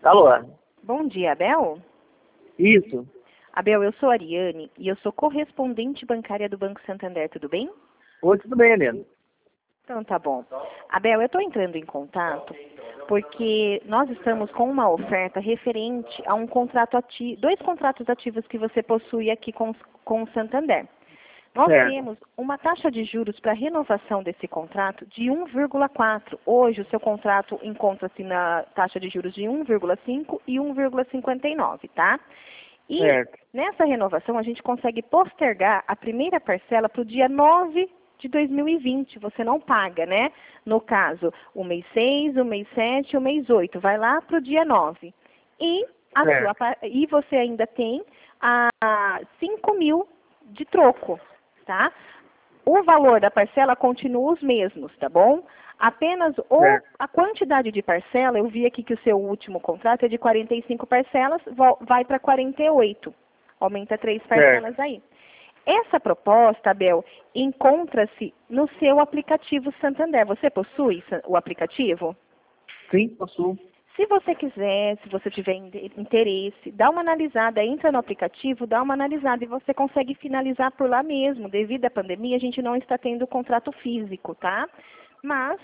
Alô? Bom dia, Abel. Isso. Abel, eu sou a Ariane e eu sou correspondente bancária do Banco Santander, tudo bem? Oi, tudo bem, Helena? Então tá bom. Abel, eu estou entrando em contato porque nós estamos com uma oferta referente a um contrato ativo, 2 contratos ativos que você possui aqui com o Santander. Nós temos uma taxa de juros para renovação desse contrato de 1,4. Hoje o seu contrato encontra-se na taxa de juros de 1,5 e 1,59, tá? E nessa renovação a gente consegue postergar a primeira parcela para o dia 9 de 2020. Você não paga, né? No caso, o mês 6, o mês 7, o mês 8. Vai lá para o dia 9. E você ainda tem a 5 mil de troco, tá? O valor da parcela continua os mesmos, tá bom? Apenas a quantidade de parcela, eu vi aqui que o seu último contrato é de 45 parcelas, vai para 48. Aumenta 3 parcelas aí. Essa proposta, Abel, encontra-se no seu aplicativo Santander. Você possui o aplicativo? Sim, possuo. Se você quiser, se você tiver interesse, dá uma analisada, entra no aplicativo, dá uma analisada e você consegue finalizar por lá mesmo. Devido à pandemia, a gente não está tendo contrato físico, tá? Mas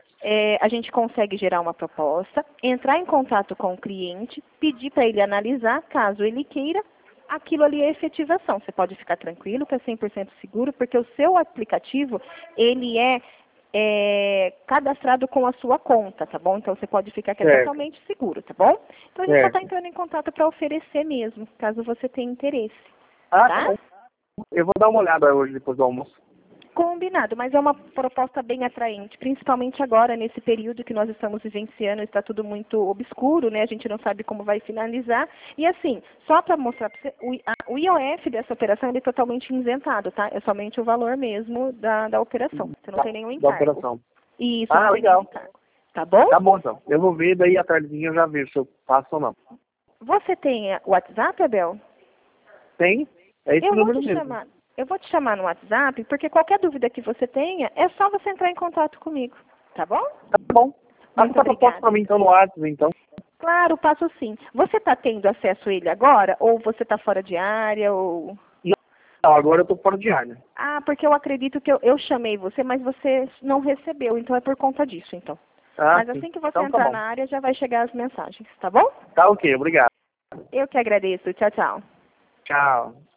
a gente consegue gerar uma proposta, entrar em contato com o cliente, pedir para ele analisar, caso ele queira, aquilo ali é efetivação. Você pode ficar tranquilo que é 100% seguro, porque o seu aplicativo, ele é cadastrado com a sua conta, tá bom? Então você pode ficar que é totalmente seguro, tá bom? Então a gente só está entrando em contato para oferecer mesmo, caso você tenha interesse. Tá bom. Eu vou dar uma olhada hoje depois do almoço. Combinado, mas é uma proposta bem atraente, principalmente agora, nesse período que nós estamos vivenciando, está tudo muito obscuro, né? A gente não sabe como vai finalizar. E assim, só para mostrar para você, o IOF dessa operação ele é totalmente isentado, tá? É somente o valor mesmo da operação. Você não tem nenhum encargo. Da operação. Isso, não tem nenhum encargo. Tá bom? Tá bom, então. Eu vou ver, daí à tardezinha eu já vejo se eu passo ou não. Você tem o WhatsApp, Abel? Tem? É esse número mesmo. Eu vou te chamar no WhatsApp, porque qualquer dúvida que você tenha, é só você entrar em contato comigo, tá bom? Tá bom. Muito Passa a proposta para mim então no WhatsApp, então. Claro, passo sim. Você está tendo acesso a ele agora? Ou você está fora de área? Ou... Não, agora eu estou fora de área. Ah, porque eu acredito que eu chamei você, mas você não recebeu, então é por conta disso, então. Mas assim que você entrar na área, já vai chegar as mensagens, tá bom? Tá ok, obrigado. Eu que agradeço. Tchau, tchau. Tchau.